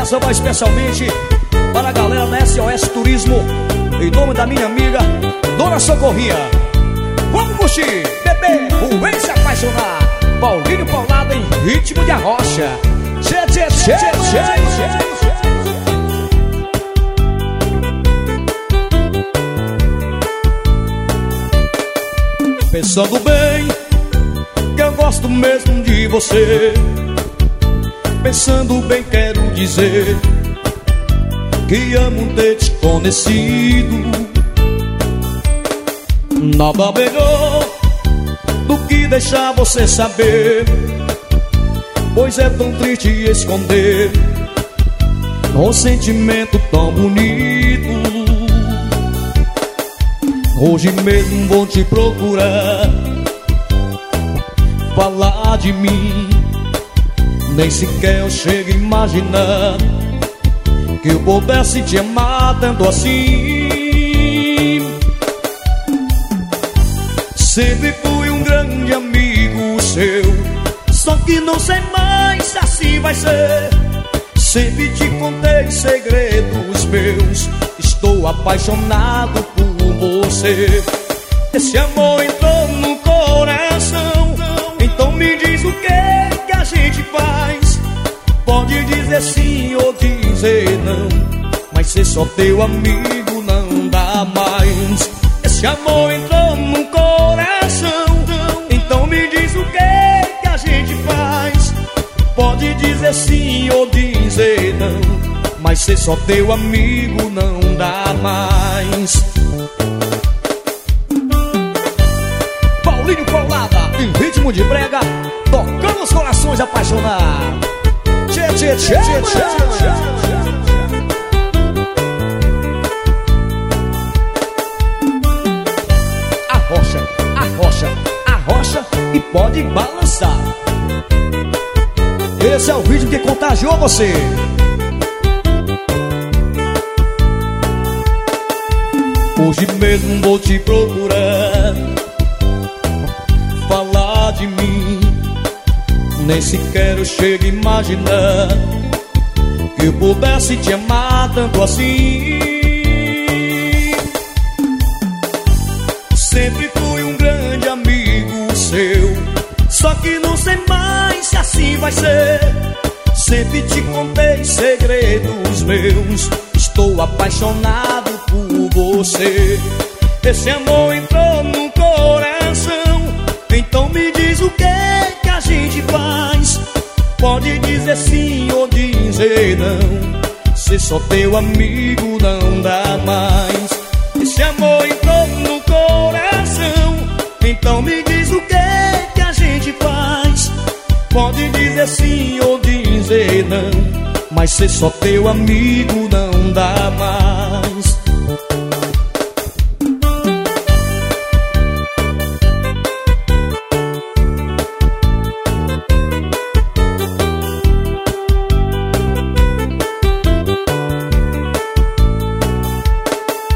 Essa vai especialmente para a galera da SOS Turismo, em nome da minha amiga Dona Socorrinha. Vamos curtir, bebê, o Vem Se Apaixonar. Paulinho Paulada em ritmo de arrocha. Tchê, tchê, tchê, tchê, tchê. Pensando bem, que eu gosto mesmo de você. Pensando bem, quero dizer que amo ter te conhecido. Nada melhor do que deixar você saber, pois é tão triste esconder um sentimento tão bonito. Hoje mesmo vou te procurar, falar de mim. Nem sequer eu chego a imaginar que eu pudesse te amar tanto assim. Sempre fui um grande amigo seu, só que não sei mais se assim vai ser. Sempre te contei segredos meus, estou apaixonado por você. Esse amor entrou no coração, então me diz o que a gente faz. Pode dizer sim ou dizer não, mas ser só teu amigo não dá mais. Esse amor entrou no coração, então me diz o que a gente faz. Pode dizer sim ou dizer não, mas ser só teu amigo não dá mais. Paulinho Paulada, em ritmo de brega, tocando os corações apaixonados. Tchê, tchê, tchê, tchê, tchê. Arrocha, arrocha, arrocha e pode balançar. Esse é o vídeo que contagiou você. Hoje mesmo vou te procurar, falar de mim. Nem sequer eu chego a imaginar que eu pudesse te amar tanto assim. Sempre fui um grande amigo seu, só que não sei mais se assim vai ser. Sempre te contei segredos meus, estou apaixonado por você. Esse amor entrou no coração, então me diz o que a gente faz. Pode dizer sim ou dizer não, ser só teu amigo não dá mais. Esse amor entrou no coração, então me diz o que a gente faz. Pode dizer sim ou dizer não, mas ser só teu amigo não dá mais.